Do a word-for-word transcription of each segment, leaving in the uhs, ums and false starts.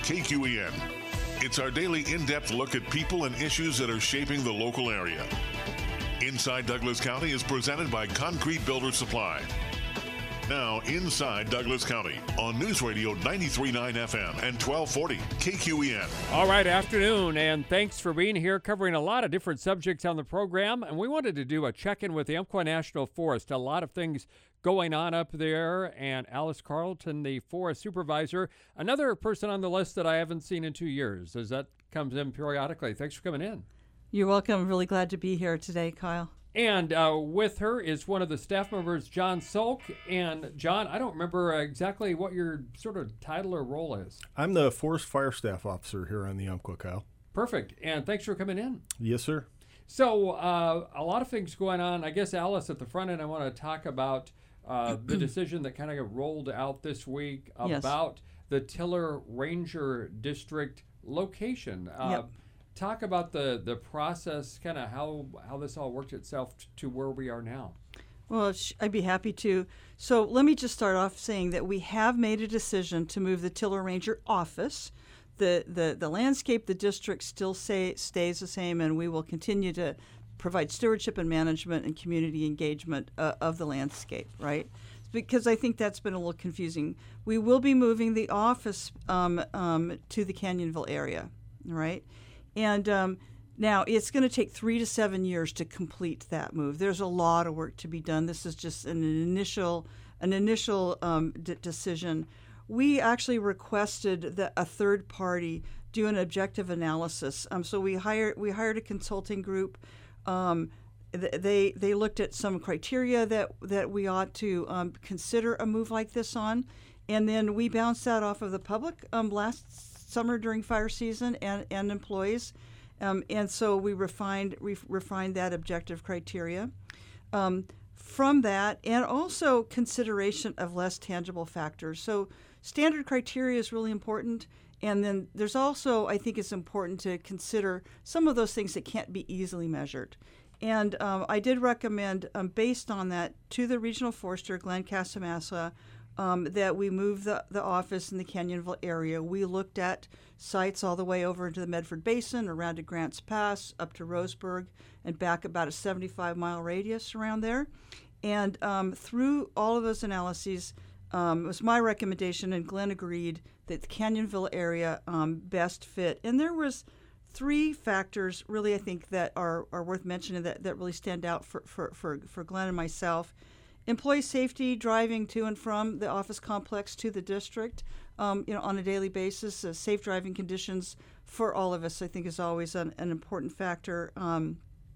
K Q E N. It's our daily in-depth look at people and issues that are shaping the local area. Inside Douglas County is presented by Concrete Builder Supply. Now, Inside Douglas County on News Radio ninety-three point nine F M and twelve forty K Q E N. All right, afternoon, and thanks for being here, covering a lot of different subjects on the program. And we wanted to do a check-in with the Umpqua National Forest. A lot of things going on up there, and Alice Carlton, the forest supervisor, another person on the list that I haven't seen in two years, as that comes in periodically. Thanks for coming in. You're welcome. Really glad to be here today, Kyle. And uh, with her is one of the staff members, John Sulk. And John, I don't remember exactly what your sort of title or role is. I'm the Forest Fire Staff Officer here on the Umpqua, Kyle. Perfect. And thanks for coming in. Yes, sir. So uh, a lot of things going on. I guess, Alice, at the front end, I want to talk about uh, the decision that kind of rolled out this week about yes. the Tiller Ranger District location. Uh, yep. Talk about the, the process, kind of how, how this all worked itself t- to where we are now. Well, I'd be happy to. So let me just start off saying that we have made a decision to move the Tiller Ranger office. The the, the landscape, the district still say, stays the same, and we will continue to provide stewardship and management and community engagement uh, of the landscape, right? Because I think that's been a little confusing. We will be moving the office um, um, to the Canyonville area, right? And um, now it's going to take three to seven years to complete that move. There's a lot of work to be done. This is just an initial, an initial um, d- decision. We actually requested that a third party do an objective analysis. Um, so we hired we hired a consulting group. Um, th- they they looked at some criteria that that we ought to um, consider a move like this on, and then we bounced that off of the public um, last summer during fire season and, and employees. Um, and so we refined re- refined that objective criteria. Um, from that, and also consideration of less tangible factors. So standard criteria is really important. And then there's also, I think it's important to consider some of those things that can't be easily measured. And um, I did recommend, um, based on that, to the regional forester, Glenn Casamassa, Um, that we move the, the office in the Canyonville area. We looked at sites all the way over into the Medford Basin, around to Grants Pass, up to Roseburg, and back about a seventy-five mile radius around there. And um, through all of those analyses, um, it was my recommendation, and Glenn agreed, that the Canyonville area um, best fit. And there was three factors, really, I think, that are, are worth mentioning that, that really stand out for, for, for, for Glenn and myself. Employee safety, driving to and from the office complex to the district, um, you know, on a daily basis. Uh, safe driving conditions for all of us, I think, is always an, an important factor. Um,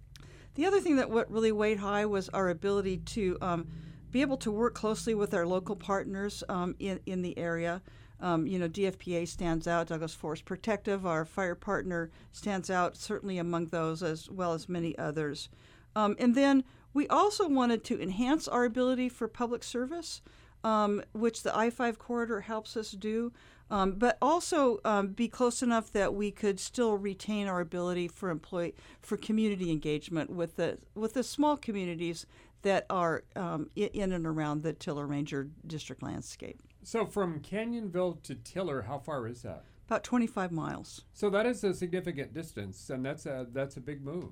the other thing that what really weighed high was our ability to um, be able to work closely with our local partners um, in in the area. Um, you know, D F P A stands out. Douglas Forest Protective, our fire partner, stands out certainly among those, as well as many others. Um, and then we also wanted to enhance our ability for public service, um, which the I five corridor helps us do, um, but also um, be close enough that we could still retain our ability for employee for community engagement with the with the small communities that are um, in and around the Tiller Ranger District landscape. So from Canyonville to Tiller, how far is that? About twenty-five miles. So that is a significant distance, and that's a that's a big move.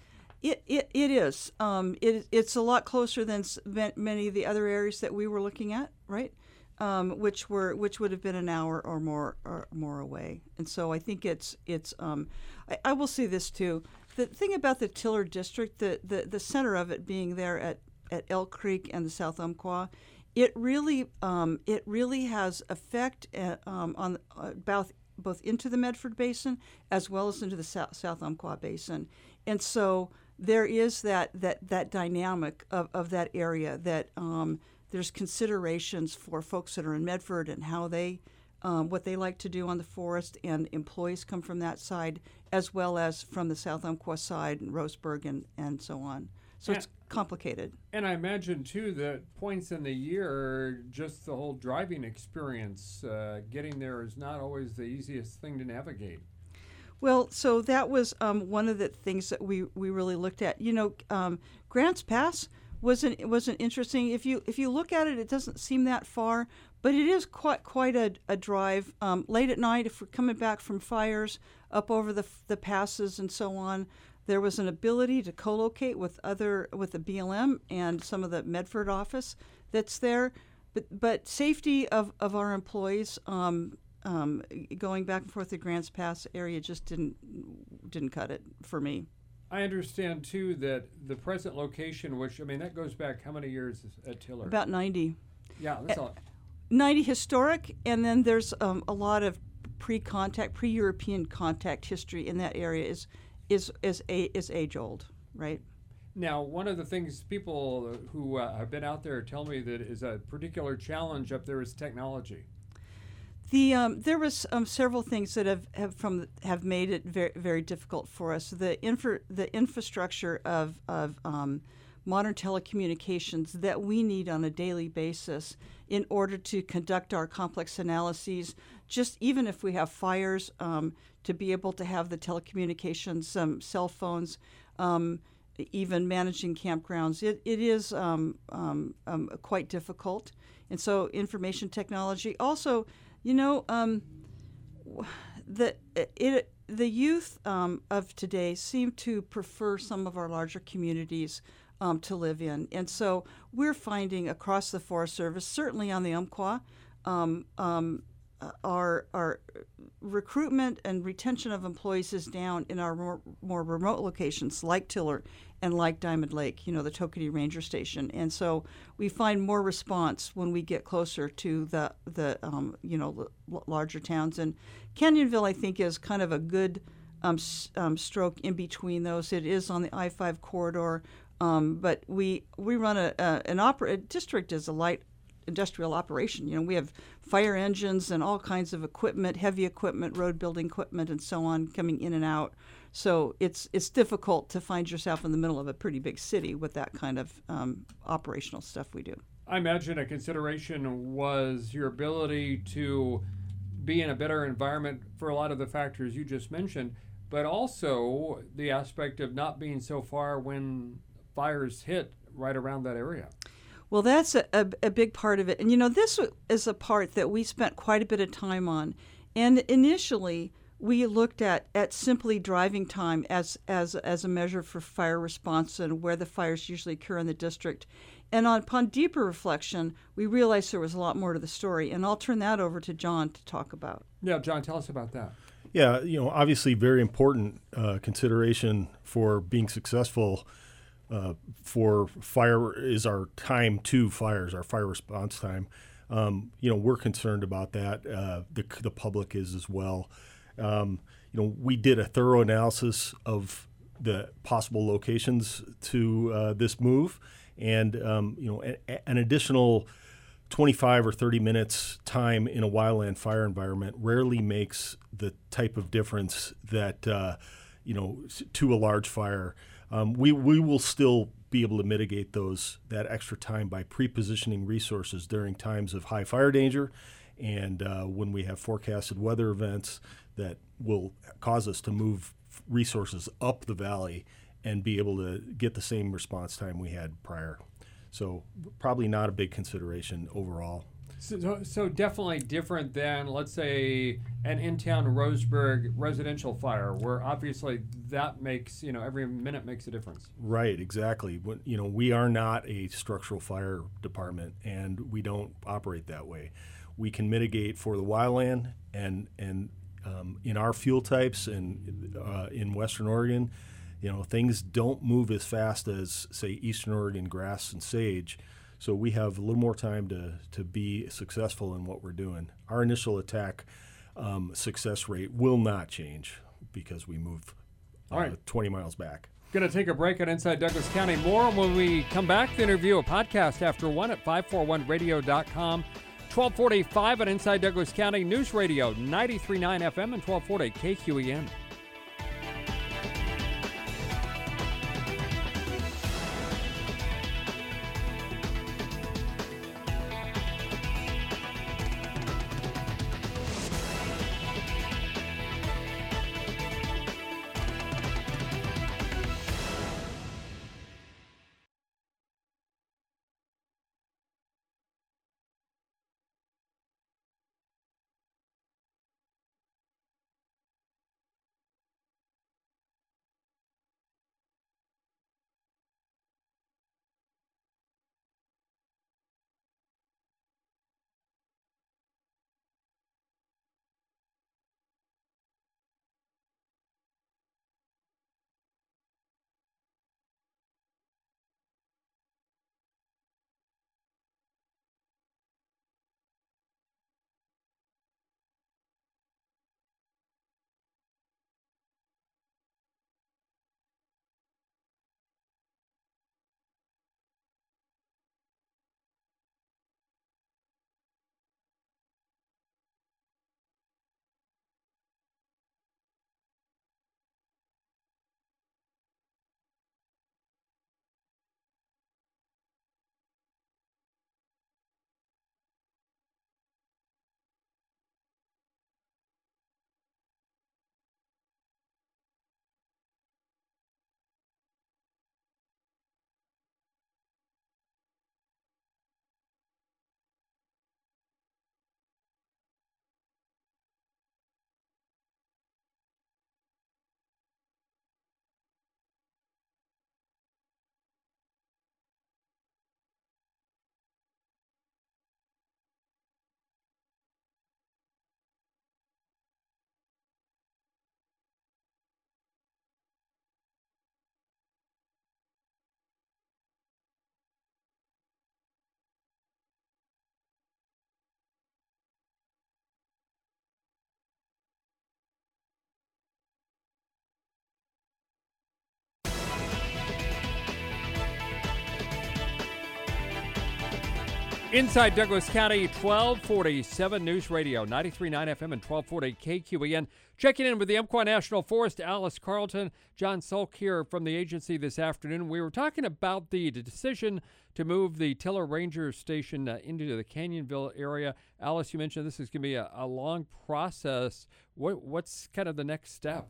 It it, it is. Um, it it's a lot closer than many of the other areas that we were looking at, right? Um, which were which would have been an hour or more or more away. And so I think it's it's. Um, I, I will say this too. The thing about the Tiller district, the, the, the center of it being there at, at Elk Creek and the South Umpqua, it really um, it really has effect at, um, on uh, both both into the Medford Basin as well as into the South, South Umpqua Basin, and so there is that that, that dynamic of, of that area that um, there's considerations for folks that are in Medford and how they um, what they like to do on the forest, and employees come from that side as well as from the South Umpqua side and Roseburg and, and so on. So and, it's complicated. And I imagine, too, that points in the year, just the whole driving experience, uh, getting there is not always the easiest thing to navigate. Well, so that was um, one of the things that we, we really looked at. You know, um, Grants Pass was an was an interesting. If you if you look at it, it doesn't seem that far, but it is quite quite a, a drive. Um, late at night, if we're coming back from fires up over the the passes and so on, there was an ability to co-locate with other with the B L M and some of the Medford office that's there. But but safety of, of our employees um, um, going back and forth to Grants Pass area just didn't didn't cut it for me. I understand too that the present location, which I mean that goes back how many years at Tiller? About ninety. Yeah, that's all. ninety historic, and then there's um, a lot of pre-contact, pre-European contact history in that area is is is a, is age old, right? Now, one of the things people who uh, have been out there tell me that is a particular challenge up there is technology. The um, there was um, several things that have, have from have made it very very difficult for us. The infra, the infrastructure of of um, modern telecommunications that we need on a daily basis in order to conduct our complex analyses. Just even if we have fires, um, to be able to have the telecommunications, um, cell phones. Um, even managing campgrounds, it, it is um, um, um, quite difficult. And so information technology. Also, you know, um, the, it, the youth um, of today seem to prefer some of our larger communities um, to live in. And so we're finding across the Forest Service, certainly on the Umpqua, um, um, our, our recruitment and retention of employees is down in our more, more remote locations like Tiller and like Diamond Lake, you know, the Tokenie Ranger Station. And so we find more response when we get closer to the, the um, you know, l- larger towns. And Canyonville, I think, is kind of a good um, s- um, stroke in between those. It is on the I five corridor, um, but we we run a, a an opera a district as a light industrial operation. You know, we have fire engines and all kinds of equipment, heavy equipment, road building equipment, and so on coming in and out. So it's it's difficult to find yourself in the middle of a pretty big city with that kind of um, operational stuff we do. I imagine a consideration was your ability to be in a better environment for a lot of the factors you just mentioned, but also the aspect of not being so far when fires hit right around that area. Well, that's a, a, a big part of it. And, you know, this is a part that we spent quite a bit of time on. And initially, we looked at, at simply driving time as, as, as a measure for fire response and where the fires usually occur in the district. And on, upon deeper reflection, we realized there was a lot more to the story. And I'll turn that over to John to talk about. Yeah, John, tell us about that. Yeah, you know, obviously very important uh, consideration for being successful Uh, for fire is our time to fires, our fire response time. Um, you know, we're concerned about that. Uh, the, the public is as well. Um, you know, we did a thorough analysis of the possible locations to uh, this move, and um, you know, a, an additional twenty-five or thirty minutes time in a wildland fire environment rarely makes the type of difference that uh, you know to a large fire. Um, we we will still be able to mitigate those that extra time by pre-positioning resources during times of high fire danger, and uh, when we have forecasted weather events that will cause us to move resources up the valley and be able to get the same response time we had prior. So probably not a big consideration overall. So, so definitely different than, let's say, an in-town Roseburg residential fire, where obviously that makes, you know, every minute makes a difference. Right, exactly. When, you know, we are not a structural fire department, and we don't operate that way. We can mitigate for the wildland, and and um, in our fuel types and uh, in Western Oregon, you know, things don't move as fast as, say, Eastern Oregon grass and sage. So we have a little more time to, to be successful in what we're doing. Our initial attack um, success rate will not change because we move uh, All right. twenty miles back. Going to take a break on Inside Douglas County. More when we come back. The interview, a podcast after one at five forty-one radio dot com. twelve forty-five at Inside Douglas County News Radio, ninety-three point nine F M and twelve forty K Q E N. Inside Douglas County, twelve forty-seven News Radio, ninety-three point nine F M and twelve forty K Q E N. Checking in with the Umpqua National Forest, Alice Carlton, John Sulk here from the agency this afternoon. We were talking about the decision to move the Tiller Ranger Station uh, into the Canyonville area. Alice, you mentioned this is going to be a, a long process. What, what's kind of the next step?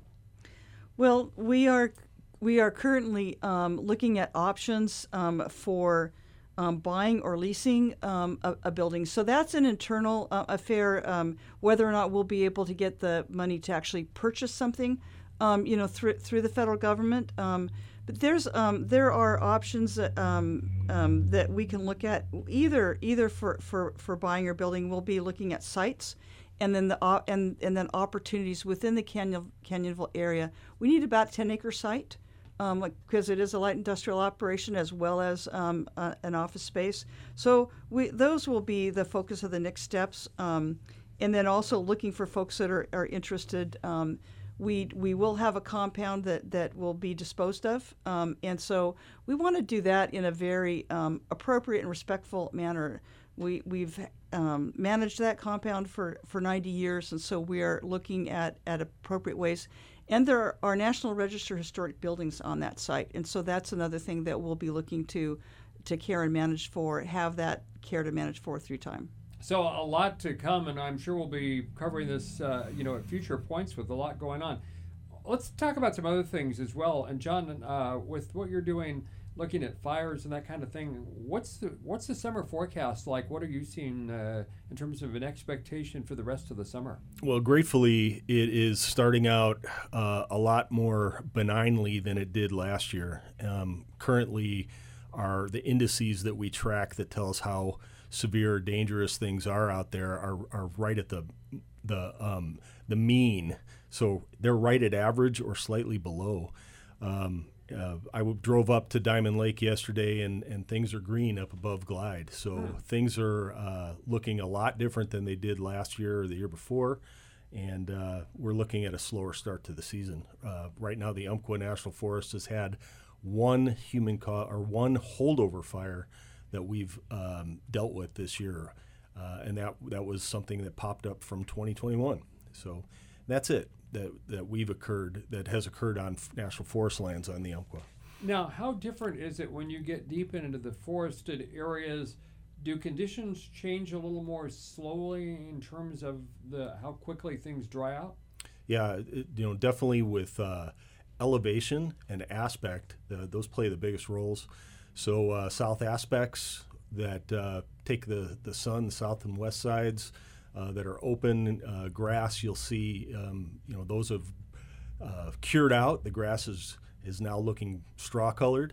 Well, we are we are currently um, looking at options um, for Um, buying or leasing um, a, a building. So that's an internal uh, affair, um, whether or not we'll be able to get the money to actually purchase something, um, you know, through through the federal government. Um, but there's um, there are options that, um, um, that we can look at either either for, for, for buying or building. We'll be looking at sites, and then the uh, and and then opportunities within the Canyon, Canyonville area. We need about a ten acre site. Um, like, because it is a light industrial operation as well as um, uh, an office space. So we, those will be the focus of the next steps. Um, and then also looking for folks that are, are interested. Um, we we will have a compound that, that will be disposed of. Um, and so we want to do that in a very um, appropriate and respectful manner. We, we've um, managed that compound for, for ninety years, and so we are looking at, at appropriate ways. And there are National Register historic buildings on that site, and so that's another thing that we'll be looking to to care and manage for, have that care to manage for through time. So a lot to come, and I'm sure we'll be covering this, uh, you know, at future points with a lot going on. Let's talk about some other things as well. And John, uh, with what you're doing, looking at fires and that kind of thing, what's the what's the summer forecast like? What are you seeing uh, in terms of an expectation for the rest of the summer? Well, gratefully, it is starting out uh, a lot more benignly than it did last year. Um, currently, are the indices that we track that tell us how severe or dangerous things are out there are, are right at the the um, the mean. So they're right at average or slightly below. Um, Uh, I w- drove up to Diamond Lake yesterday, and, and things are green up above Glide. So Hmm. things are uh, looking a lot different than they did last year or the year before, and uh, we're looking at a slower start to the season. Uh, right now, the Umpqua National Forest has had one human ca- or one holdover fire that we've um, dealt with this year, uh, and that that was something that popped up from twenty twenty-one. So that's it. That, that we've occurred that has occurred on national forest lands on the Umpqua. Now, how different is it when you get deep into the forested areas? Do conditions change a little more slowly in terms of the how quickly things dry out? Yeah, it, you know, definitely with uh, elevation and aspect, uh, those play the biggest roles. So uh, south aspects that uh, take the the sun, the south and west sides. Uh, that are open uh, grass, you'll see, um, you know, those have uh, cured out. The grass is, is now looking straw-colored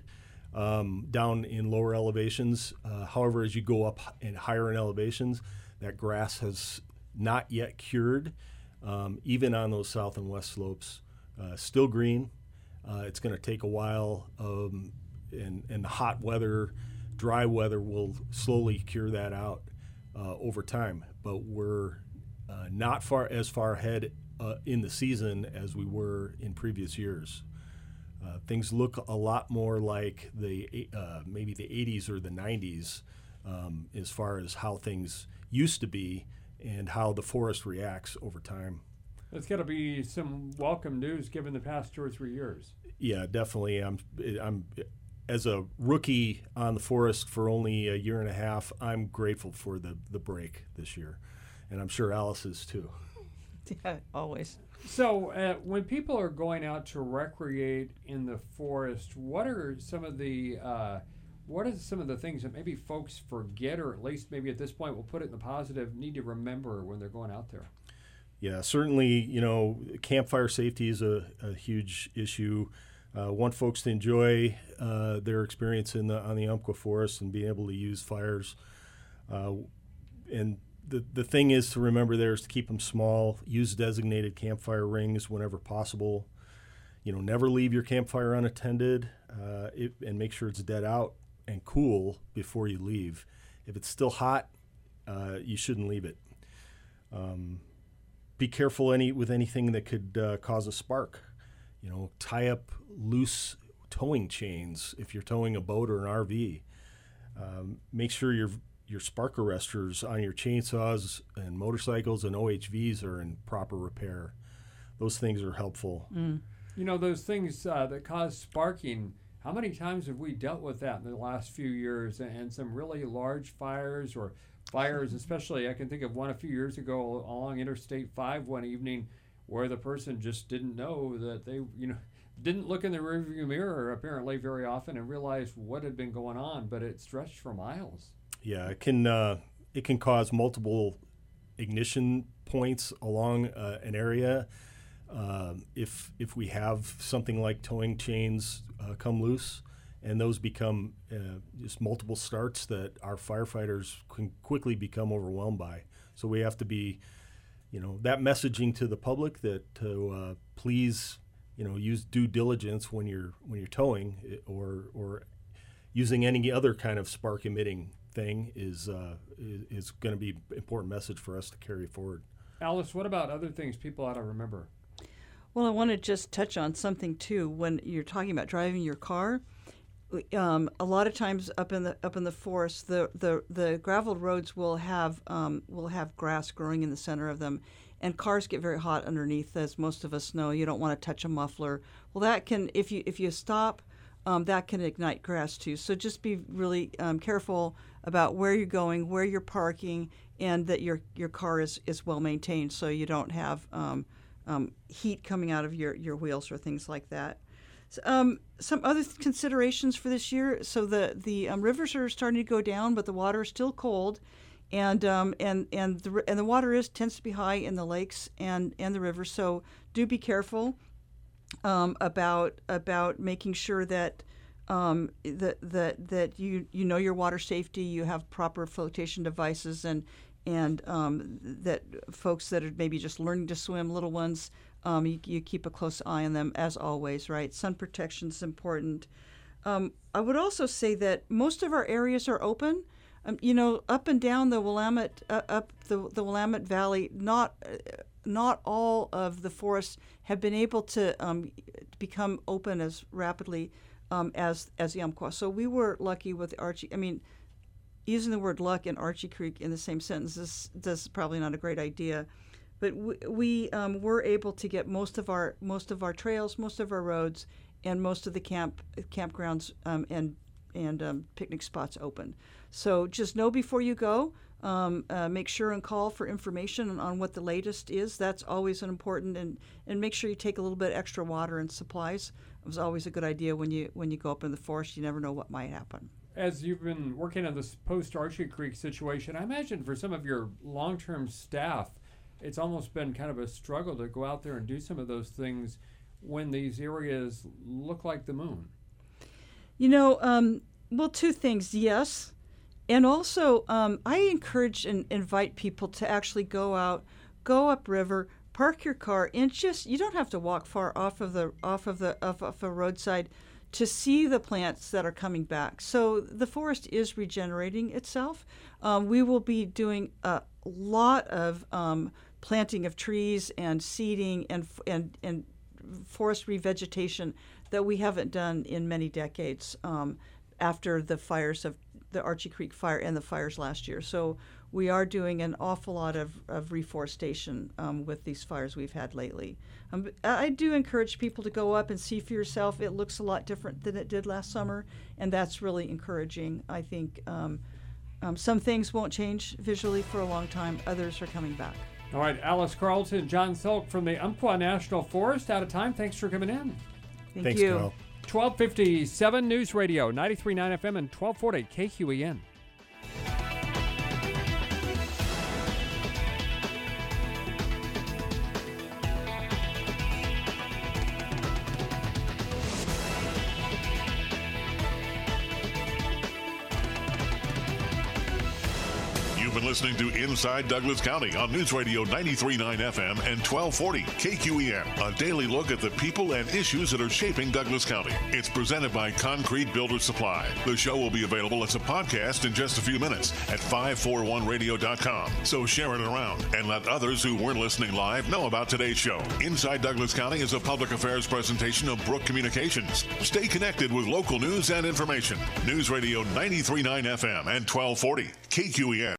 um, down in lower elevations. Uh, however, as you go up and higher in elevations, that grass has not yet cured, um, even on those south and west slopes. Uh, still green. Uh, it's going to take a while, um, and, and the hot weather, dry weather will slowly cure that out uh, over time. But we're uh, not far as far ahead uh, in the season as we were in previous years. Uh, things look a lot more like the uh, maybe the eighties or the nineties um, as far as how things used to be and how the forest reacts over time. That's got to be some welcome news given the past two or three years. Yeah, definitely. I'm I'm as a rookie on the forest for only a year and a half, I'm grateful for the, the break this year. And I'm sure Alice is too. Yeah, always. So uh, when people are going out to recreate in the forest, what are some of the uh, what are some of the things that maybe folks forget, or at least maybe at this point we'll put it in the positive, need to remember when they're going out there? Yeah, certainly, you know, campfire safety is a, a huge issue. Uh, want folks to enjoy uh, their experience in the on the Umpqua Forest and being able to use fires. Uh, and the the thing is to remember there is to keep them small. Use designated campfire rings whenever possible. You know, never leave your campfire unattended, uh, it, and make sure it's dead out and cool before you leave. If it's still hot, uh, you shouldn't leave it. Um, be careful any with anything that could uh, cause a spark. You know, tie up loose towing chains if you're towing a boat or an R V. Um, make sure your your spark arresters on your chainsaws and motorcycles and O H Vs are in proper repair. Those things are helpful. Mm. You know, those things uh, that cause sparking, how many times have we dealt with that in the last few years, and, and some really large fires or fires, especially I can think of one a few years ago along Interstate five one evening where the person just didn't know that they, you know, didn't look in the rearview mirror apparently very often and realized what had been going on, but it stretched for miles. Yeah, it can uh, it can cause multiple ignition points along uh, an area. Um, if if we have something like towing chains uh, come loose, and those become uh, just multiple starts that our firefighters can quickly become overwhelmed by. So we have to be, you know, that messaging to the public that to uh, please, you know, use due diligence when you're when you're towing or or using any other kind of spark emitting thing is uh, is, is going to be an important message for us to carry forward. Alice, what about other things people ought to remember? Well, I want to just touch on something too. When you're talking about driving your car, um, a lot of times up in the up in the forest, the the, the gravel roads will have um, will have grass growing in the center of them, and cars get very hot underneath. As most of us know, you don't want to touch a muffler. Well, that can if you if you stop. Um, that can ignite grass too. So just be really um, careful about where you're going, where you're parking, and that your your car is, is well maintained, so you don't have um, um, heat coming out of your, your wheels or things like that. So, um, some other th- considerations for this year. So the the um, rivers are starting to go down, but the water is still cold, and um, and and the and the water is tends to be high in the lakes and, and the rivers. So do be careful. Um, about about making sure that um, that that that you you know your water safety, you have proper flotation devices, and and um, that folks that are maybe just learning to swim, little ones, um, you, you keep a close eye on them as always. Right, sun protection is important. Um, I would also say that most of our areas are open. Um, you know, up and down the Willamette, uh, up the the Willamette Valley, not. Uh, Not all of the forests have been able to um, become open as rapidly um, as as the Umpqua. So we were lucky with Archie. I mean, using the word luck and Archie Creek in the same sentence is, this is probably not a great idea. But we, we um, were able to get most of our most of our trails, most of our roads, and most of the camp campgrounds um, and and um, picnic spots open. So just know before you go. Um, uh, make sure and call for information on, on what the latest is. That's always an important, and, and make sure you take a little bit extra water and supplies. It was always a good idea when you when you go up in the forest. You never know what might happen. As you've been working on this post-Archie Creek situation, I imagine for some of your long-term staff, it's almost been kind of a struggle to go out there and do some of those things when these areas look like the moon. You know, um, well, two things. Yes. And also, um, I encourage and invite people to actually go out, go upriver, park your car, and just you don't have to walk far off of the off of the off, off a roadside to see the plants that are coming back. So the forest is regenerating itself. Um, we will be doing a lot of um, planting of trees and seeding and and and forest revegetation that we haven't done in many decades um, after the fires of the Archie Creek fire and the fires last year. So we are doing an awful lot of, of reforestation um, with these fires we've had lately. Um, I do encourage people to go up and see for yourself. It looks a lot different than it did last summer, and that's really encouraging. I think um, um, some things won't change visually for a long time. Others are coming back. All right, Alice Carlton, John Selk from the Umpqua National Forest. Out of time. Thanks for coming in. Thank Thanks, you. Kyle. twelve fifty-seven News Radio, ninety-three point nine F M and twelve forty K Q E N. You've been listening to Inside Douglas County on News Radio ninety-three point nine F M and twelve forty K Q E M. A daily look at the people and issues that are shaping Douglas County. It's presented by Concrete Builder Supply. The show will be available as a podcast in just a few minutes at five forty-one radio dot com. So share it around and let others who weren't listening live know about today's show. Inside Douglas County is a public affairs presentation of Brook Communications. Stay connected with local news and information. News Radio ninety-three point nine F M and twelve forty K Q E M.